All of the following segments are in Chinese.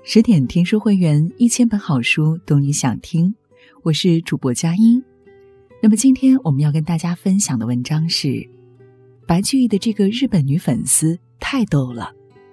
10点听书会员，1000本好书，懂你想听。我是主播佳音。那么今天我们要跟大家分享的文章是白居易的这个日本女粉丝太逗了。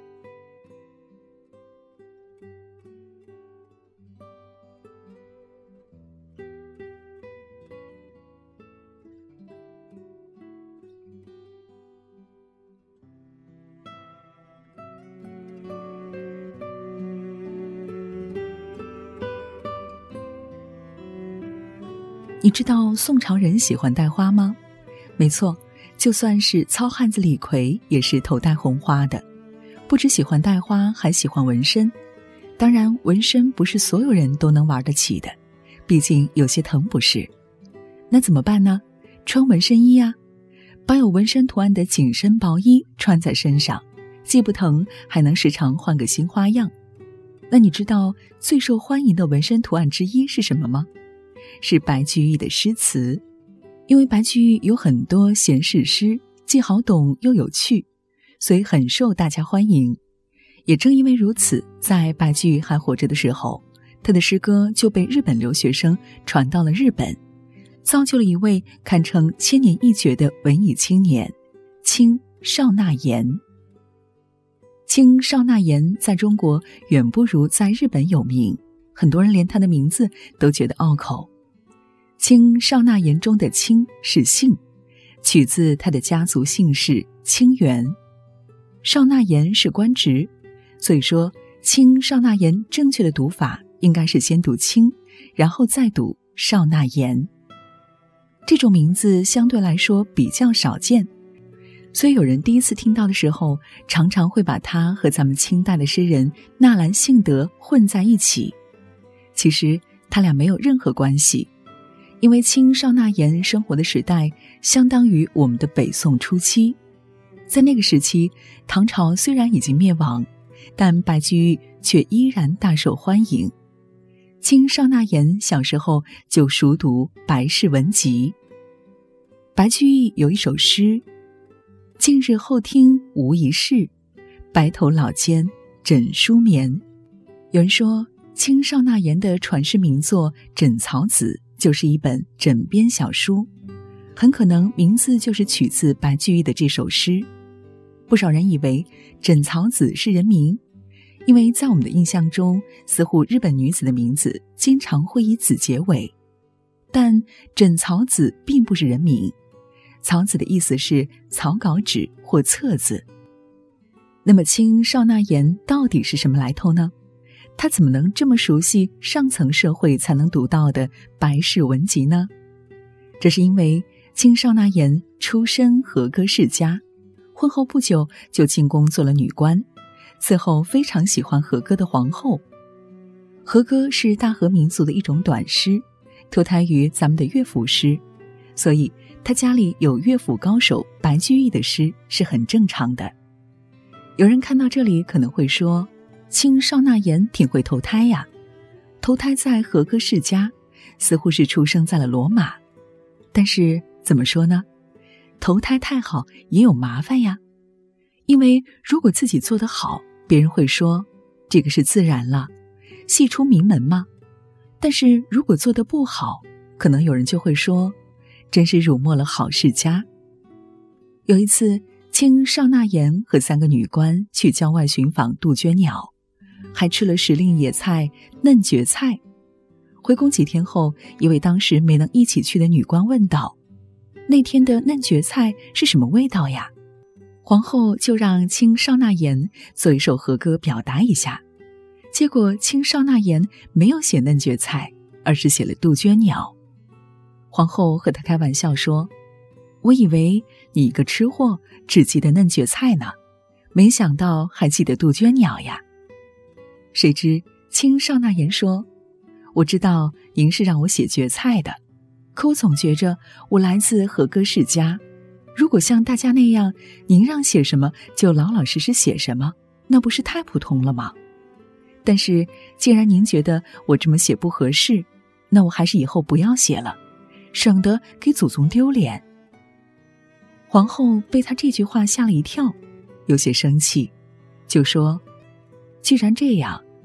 你知道宋朝人喜欢戴花吗？没错，就算是糙汉子李逵也是头戴红花的。不只喜欢戴花，还喜欢纹身。当然，纹身不是所有人都能玩得起的，毕竟有些疼不是。那怎么办呢？穿纹身衣啊，把有纹身图案的紧身薄衣穿在身上，既不疼，还能时常换个新花样。那你知道最受欢迎的纹身图案之一是什么吗？是白居易的诗词。因为白居易有很多闲适诗，既好懂又有趣，所以很受大家欢迎。也正因为如此，在白居易还活着的时候，他的诗歌就被日本留学生传到了日本，造就了一位堪称千年一绝的文艺青年清少纳言。清少纳言在中国远不如在日本有名，很多人连他的名字都觉得拗口。清少纳言中的清是姓，取自他的家族姓氏清源。少纳言是官职，所以说清少纳言正确的读法应该是先读清，然后再读少纳言。这种名字相对来说比较少见，所以有人第一次听到的时候，常常会把他和咱们清代的诗人纳兰性德混在一起。其实他俩没有任何关系，因为清少纳言生活的时代相当于我们的北宋初期。在那个时期，唐朝虽然已经灭亡，但白居易却依然大受欢迎。清少纳言小时候就熟读白氏文集。白居易有一首诗：近日后听无一事，白头老奸枕书眠。有人说清少纳言的传世名作《枕草子》就是一本枕边小书，很可能名字就是取自白居易的这首诗。不少人以为枕草子是人名，因为在我们的印象中，似乎日本女子的名字经常会以子结尾。但枕草子并不是人名，草子的意思是草稿纸或册子。那么清少纳言到底是什么来头呢？他怎么能这么熟悉上层社会才能读到的白氏文集呢？这是因为清少纳言出身和歌世家，婚后不久就进宫做了女官，此后非常喜欢和歌的皇后。和歌是大和民族的一种短诗，脱胎于咱们的乐府诗，所以他家里有乐府高手白居易的诗是很正常的。有人看到这里可能会说，清少纳言挺会投胎呀，投胎在和歌世家，似乎是出生在了罗马。但是怎么说呢？投胎太好也有麻烦呀。因为如果自己做得好，别人会说这个是自然了，系出名门嘛。但是如果做得不好，可能有人就会说真是辱没了好世家。有一次，清少纳言和3个女官去郊外寻访杜鹃鸟，还吃了时令野菜嫩蕨菜。回宫几天后，一位当时没能一起去的女官问道：那天的嫩蕨菜是什么味道呀？皇后就让清少纳言做一首和歌表达一下。结果清少纳言没有写嫩蕨菜，而是写了杜鹃鸟。皇后和他开玩笑说：我以为你一个吃货只记得嫩蕨菜呢，没想到还记得杜鹃鸟呀。谁知清少纳言说：我知道您是让我写蕨菜的，可我总觉着我来自和歌世家，如果像大家那样，您让写什么就老老实实写什么，那不是太普通了吗？但是既然您觉得我这么写不合适，那我还是以后不要写了，省得给祖宗丢脸。皇后被他这句话吓了一跳，有些生气，就说：既然这样，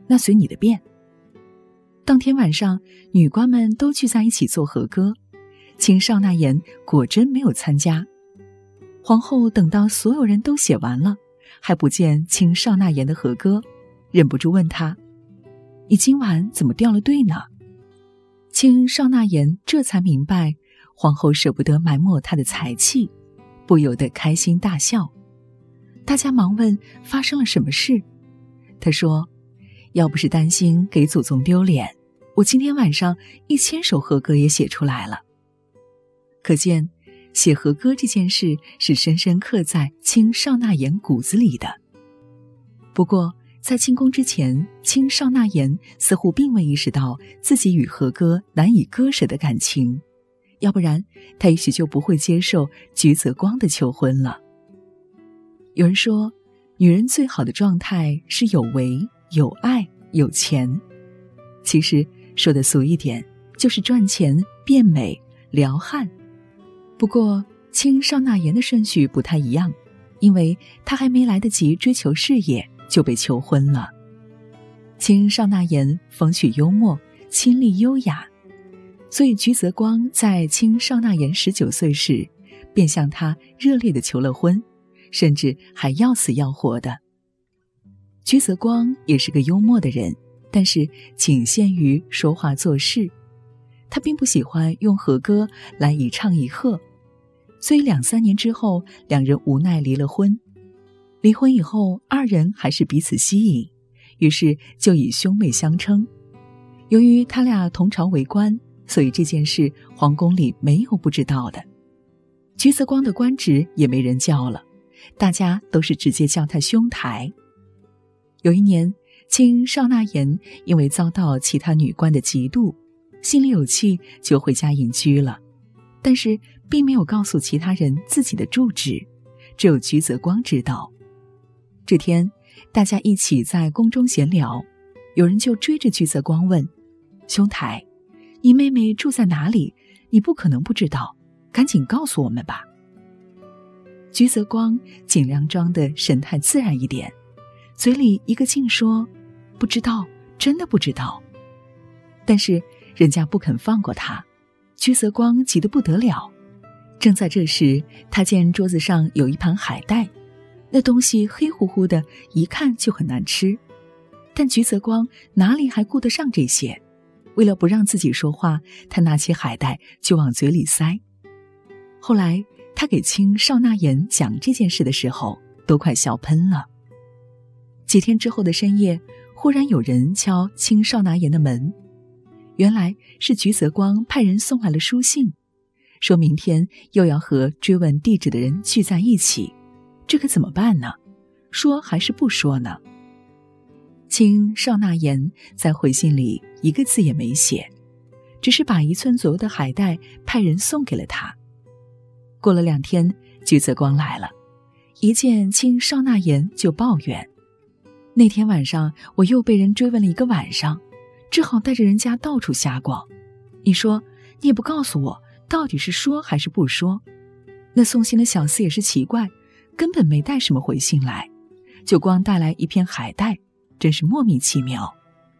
那随你的便。当天晚上，女官们都聚在一起做和歌，卿少纳言果真没有参加。皇后等到所有人都写完了，还不见卿少纳言的和歌，忍不住问他：你今晚怎么掉了队呢？卿少纳言这才明白皇后舍不得埋没他的才气，不由得开心大笑。大家忙问发生了什么事，他说：要不是担心给祖宗丢脸，我今天晚上1000首和歌也写出来了。可见写和歌这件事是深深刻在卿少纳言骨子里的。不过在进宫之前，卿少纳言似乎并未意识到自己与和歌难以割舍的感情，要不然他也许就不会接受菊泽光的求婚了。有人说，女人最好的状态是有为、有爱、有钱。其实说的俗一点，就是赚钱、变美、撩汉。不过卿少纳言的顺序不太一样，因为他还没来得及追求事业就被求婚了。卿少纳言风趣幽默，清丽优雅，所以菊泽光在卿少纳言19岁时便向他热烈地求了婚，甚至还要死要活的。菊泽光也是个幽默的人，但是仅限于说话做事，他并不喜欢用和歌来一唱一和，所以2-3年之后，两人无奈离了婚。离婚以后，二人还是彼此吸引，于是就以兄妹相称。由于他俩同朝为官，所以这件事皇宫里没有不知道的。菊泽光的官职也没人叫了，大家都是直接叫他兄台。有一年，卿少纳言因为遭到其他女官的嫉妒，心里有气，就回家隐居了，但是并没有告诉其他人自己的住址，只有菊泽光知道。这天大家一起在宫中闲聊，有人就追着菊泽光问：兄台，你妹妹住在哪里？你不可能不知道，赶紧告诉我们吧。菊泽光尽量装的神态自然一点，嘴里一个劲说：不知道，真的不知道。但是人家不肯放过他，菊泽光急得不得了。正在这时，他见桌子上有一盘海带，那东西黑乎乎的，一看就很难吃。但菊泽光哪里还顾得上这些，为了不让自己说话，他拿起海带就往嘴里塞。后来他给卿少纳言讲这件事的时候，都快笑喷了。几天之后的深夜，忽然有人敲卿少纳言的门，原来是菊泽光派人送来了书信，说明天又要和追问地址的人聚在一起，这可怎么办呢？说还是不说呢？卿少纳言在回信里一个字也没写，只是把1寸左右的海带派人送给了他。过了2天，菊泽光来了，一见卿少纳言就抱怨：那天晚上我又被人追问了1个晚上，只好带着人家到处瞎逛。你说你也不告诉我到底是说还是不说。那送信的小厮也是奇怪，根本没带什么回信来，就光带来一片海带，真是莫名其妙。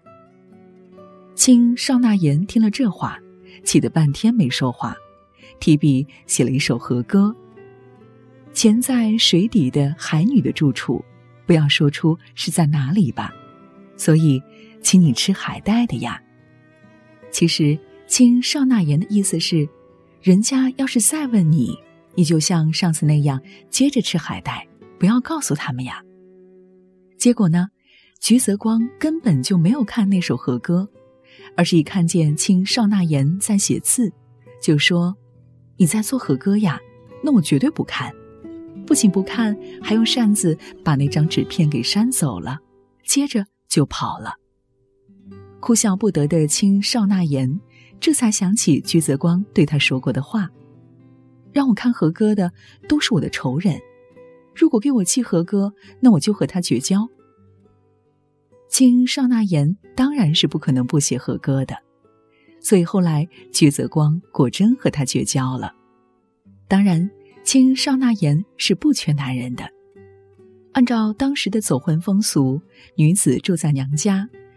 卿少纳言听了这话，气得半天没说话，提笔写了一首和歌：潜在水底的海女的住处，不要说出是在哪里吧，所以请你吃海带的呀。其实卿少纳言的意思是，人家要是再问你，你就像上次那样接着吃海带，不要告诉他们呀。结果呢，菊泽光根本就没有看那首和歌，而是一看见卿少纳言在写字，就说：你在做和歌呀？那我绝对不看。不仅不看，还用扇子把那张纸片给扇走了，接着就跑了。哭笑不得的卿少纳言这才想起菊泽光对他说过的话：让我看和歌的都是我的仇人，如果给我寄和歌，那我就和他绝交。卿少纳言当然是不可能不写和歌的，所以后来菊泽光果真和他绝交了。当然卿少纳言是不缺男人的，按照当时的走婚风俗，女子住在娘家，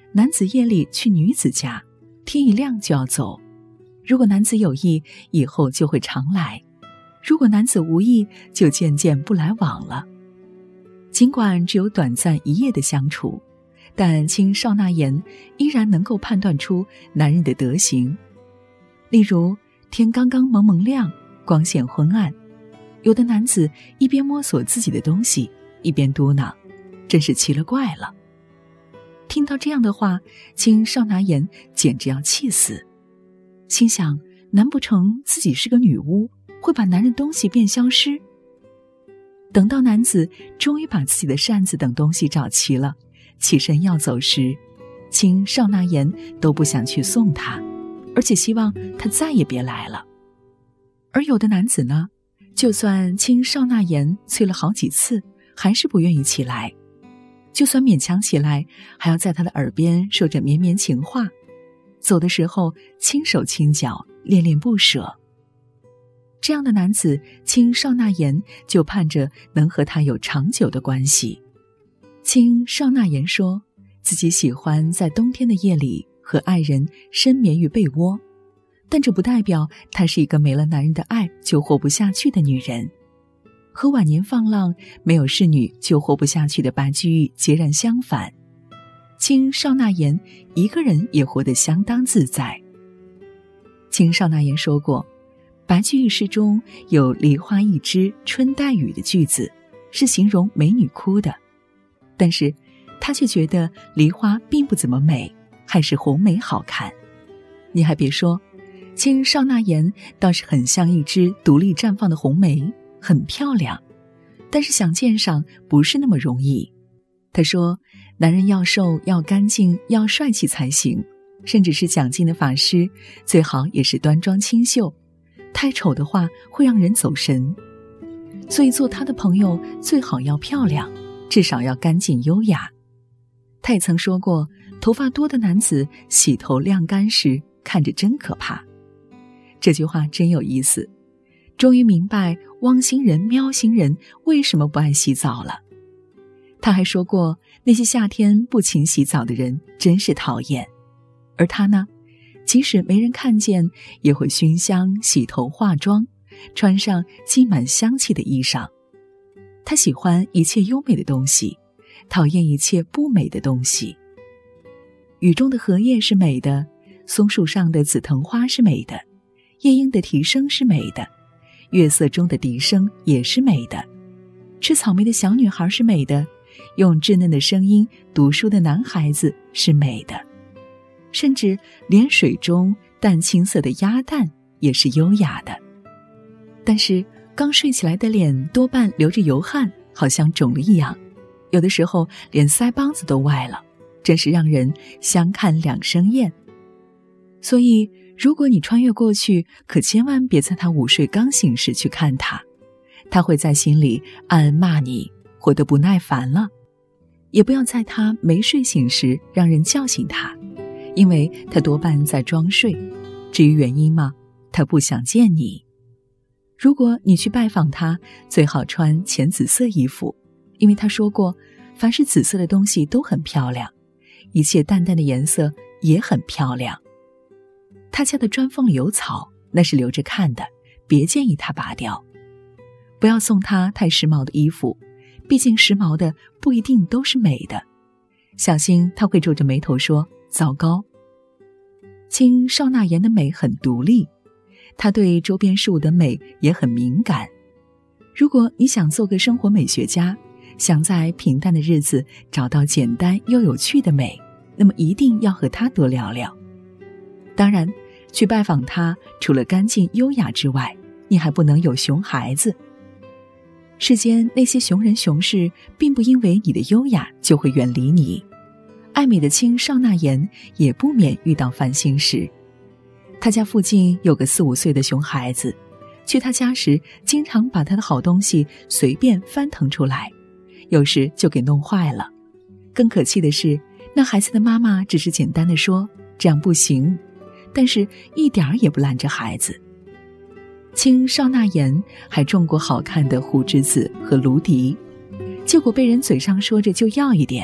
男子夜里去女子家，天一亮就要走。如果男子有意，以后就会常来；如果男子无意，就渐渐不来往了。尽管只有短暂一夜的相处，但青少纳言依然能够判断出男人的德行。例如，天刚刚蒙蒙亮，光线昏暗，有的男子一边摸索自己的东西，一边嘟囔：真是奇了怪了。听到这样的话，青少纳言简直要气死，心想：难不成自己是个女巫，会把男人东西变消失？等到男子终于把自己的扇子等东西找齐了，起身要走时，青少纳言都不想去送他，而且希望他再也别来了。而有的男子呢，就算青少纳言催了好几次，还是不愿意起来，就算勉强起来，还要在他的耳边说着绵绵情话，走的时候轻手轻脚，恋恋不舍。这样的男子，青少纳言就盼着能和他有长久的关系。青少纳言说自己喜欢在冬天的夜里和爱人深眠于被窝，但这不代表她是一个没了男人的爱就活不下去的女人。和晚年放浪没有侍女就活不下去的白居易截然相反，青少纳言一个人也活得相当自在。青少纳言说过，白居易诗中有梨花一枝春带雨的句子，是形容美女哭的，但是他却觉得梨花并不怎么美，还是红梅好看。你还别说，青少纳言倒是很像一枝独立绽放的红梅，很漂亮，但是想鉴赏不是那么容易。他说，男人要瘦要干净要帅气才行，甚至是讲经的法师最好也是端庄清秀，太丑的话会让人走神。所以做他的朋友最好要漂亮，至少要干净优雅。他也曾说过，头发多的男子洗头晾干时看着真可怕。这句话真有意思，终于明白汪星人喵星人为什么不爱洗澡了。他还说过，那些夏天不勤洗澡的人真是讨厌，而他呢，即使没人看见，也会熏香洗头化妆，穿上浸满香气的衣裳。他喜欢一切优美的东西，讨厌一切不美的东西。雨中的荷叶是美的，松树上的紫藤花是美的，夜莺的啼声是美的，月色中的笛声也是美的，吃草莓的小女孩是美的，用稚嫩的声音读书的男孩子是美的，甚至连水中淡青色的鸭蛋也是优雅的。但是刚睡起来的脸多半流着油汗，好像肿了一样，有的时候连腮帮子都歪了，真是让人相看两生厌。所以如果你穿越过去，可千万别在他午睡刚醒时去看他，他会在心里暗暗骂你，活得不耐烦了。也不要在他没睡醒时让人叫醒他，因为他多半在装睡。至于原因嘛，他不想见你。如果你去拜访他，最好穿浅紫色衣服，因为他说过，凡是紫色的东西都很漂亮，一切淡淡的颜色也很漂亮。他家的砖缝里有草，那是留着看的，别建议他拔掉。不要送他太时髦的衣服，毕竟时髦的不一定都是美的，小心他会皱着眉头说糟糕。青少纳言的美很独立，他对周边事物的美也很敏感。如果你想做个生活美学家，想在平淡的日子找到简单又有趣的美，那么一定要和他多聊聊。当然，去拜访他，除了干净优雅之外，你还不能有熊孩子。世间那些熊人熊事，并不因为你的优雅就会远离你。爱美的青少纳言也不免遇到烦心事。他家附近有个4、5岁的熊孩子，去他家时经常把他的好东西随便翻腾出来，有时就给弄坏了。更可气的是，那孩子的妈妈只是简单地说这样不行，但是一点儿也不拦着孩子。青少纳言还种过好看的胡栀子和芦荻，结果被人嘴上说着就要一点，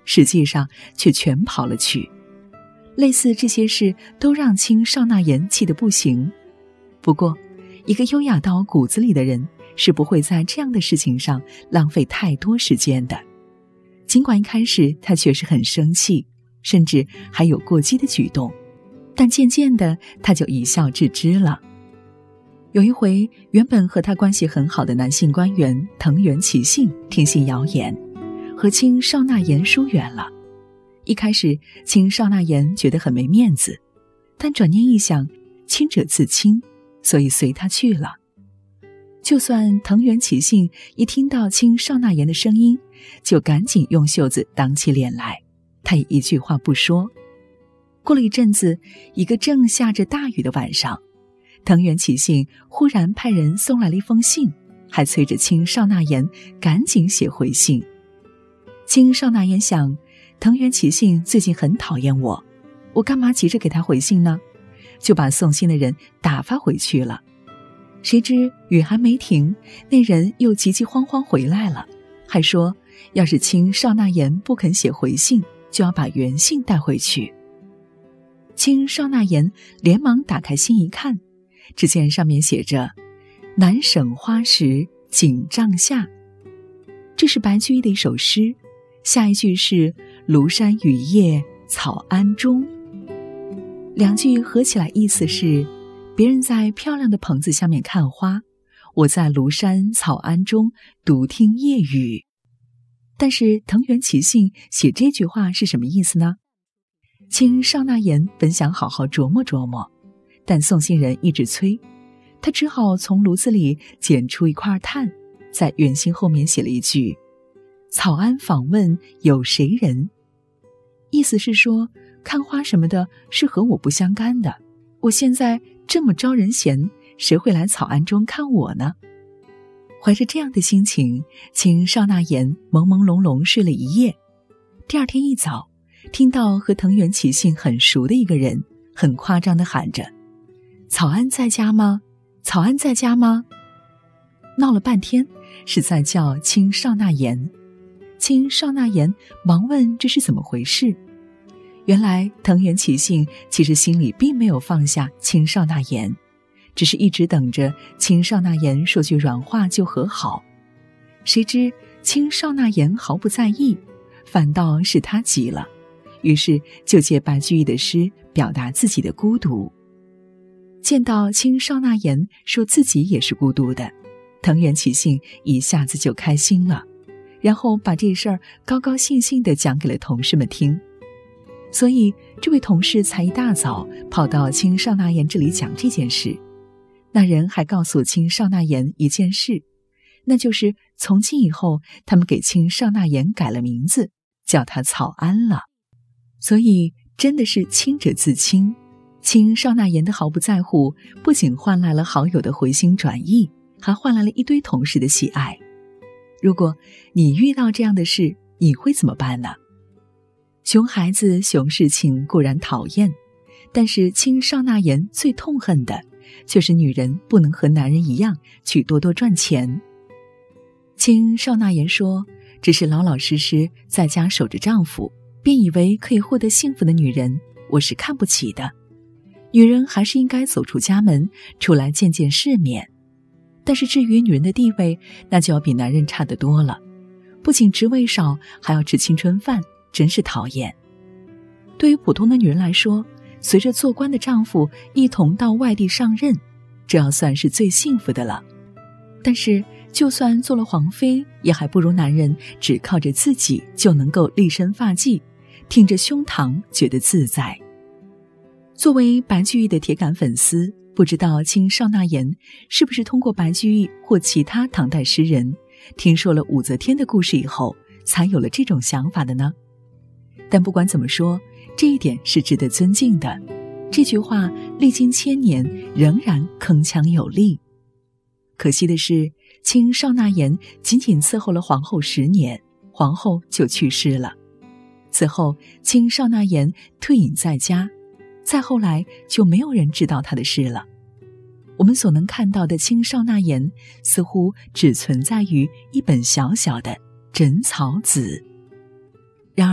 实际上却全跑了去。类似这些事都让卿少纳言气得不行。不过，一个优雅到骨子里的人是不会在这样的事情上浪费太多时间的。尽管一开始他确实很生气，甚至还有过激的举动，但渐渐的他就一笑置之了。有一回，原本和他关系很好的男性官员藤原启信听信谣言，和卿少纳言疏远了。一开始卿少纳言觉得很没面子，但转念一想，亲者自亲，所以随他去了。就算藤原启信一听到卿少纳言的声音，就赶紧用袖子挡起脸来，他也一句话不说。过了一阵子，一个正下着大雨的晚上，藤原启信忽然派人送来了一封信，还催着卿少纳言赶紧写回信。卿少纳言想，藤原启信最近很讨厌我干嘛急着给他回信呢？就把送信的人打发回去了。谁知雨还没停，那人又急急慌慌回来了，还说要是卿少纳言不肯写回信，就要把原信带回去。卿少纳言连忙打开信一看，只见上面写着南省花时锦帐下，这是白居易的一首诗，下一句是庐山雨夜草庵中。两句合起来意思是，别人在漂亮的棚子下面看花，我在庐山草庵中独听夜雨。但是藤原启信写这句话是什么意思呢？卿少纳言本想好好琢磨琢磨，但送信人一直催，他只好从炉子里捡出一块炭，在原信后面写了一句草庵访问有谁人，意思是说看花什么的是和我不相干的，我现在这么招人嫌，谁会来草庵中看我呢？怀着这样的心情，卿少纳言朦朦胧胧睡了一夜。第二天一早，听到和藤原启信很熟的一个人很夸张地喊着草庵在家吗？草庵在家吗？闹了半天是在叫卿少纳言。卿少纳言忙问这是怎么回事。原来藤原启信其实心里并没有放下卿少纳言，只是一直等着卿少纳言说句软话就和好。谁知卿少纳言毫不在意，反倒是他急了，于是就借白居易的诗表达自己的孤独。见到卿少纳言说自己也是孤独的，藤原启信一下子就开心了，然后把这事儿高高兴兴地讲给了同事们听。所以这位同事才一大早跑到卿少纳言这里讲这件事。那人还告诉卿少纳言一件事，那就是从今以后他们给卿少纳言改了名字，叫他草庵了。所以真的是亲者自亲。卿少纳言的毫不在乎，不仅换来了好友的回心转意，还换来了一堆同事的喜爱。如果你遇到这样的事，你会怎么办呢？熊孩子熊事情固然讨厌，但是卿少纳言最痛恨的却是女人不能和男人一样去多多赚钱。卿少纳言说，只是老老实实在家守着丈夫，便以为可以获得幸福的女人，我是看不起的。女人还是应该走出家门，出来见见世面。但是至于女人的地位，那就要比男人差得多了，不仅职位少，还要吃青春饭，真是讨厌。对于普通的女人来说，随着做官的丈夫一同到外地上任，这要算是最幸福的了。但是就算做了皇妃，也还不如男人只靠着自己就能够立身发髻，挺着胸膛觉得自在。作为白居易的铁杆粉丝，不知道卿少纳言是不是通过白居易或其他唐代诗人听说了武则天的故事以后才有了这种想法的呢？但不管怎么说，这一点是值得尊敬的。这句话历经千年仍然铿锵有力。可惜的是，卿少纳言仅仅伺候了皇后10年，皇后就去世了。此后卿少纳言退隐在家，再后来就没有人知道他的事了。我们所能看到的卿少纳言似乎只存在于一本小小的《枕草子》。然而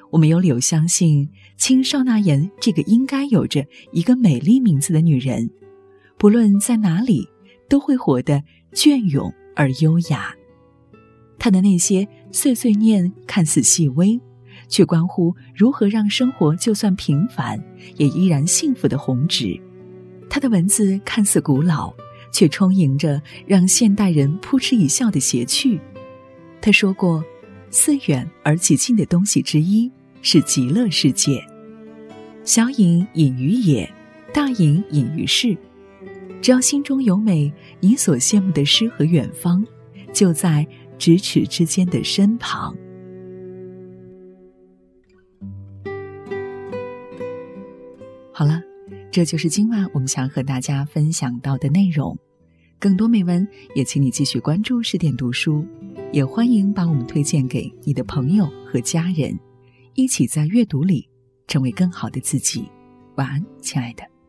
我们有理由相信，青少纳言这个应该有着一个美丽名字的女人，不论在哪里，都会活得隽永而优雅。她的那些碎碎念看似细微，却关乎如何让生活就算平凡，也依然幸福的宏旨。她的文字看似古老，却充盈着让现代人扑哧一笑的谐趣。她说过，似远而极近的东西之一是极乐世界。小隐隐于野，大隐隐于市。只要心中有美，你所羡慕的诗和远方，就在咫尺之间的身旁。好了，这就是今晚我们想和大家分享到的内容。更多美文也请你继续关注10点读书，也欢迎把我们推荐给你的朋友和家人，一起在阅读里成为更好的自己。晚安，亲爱的。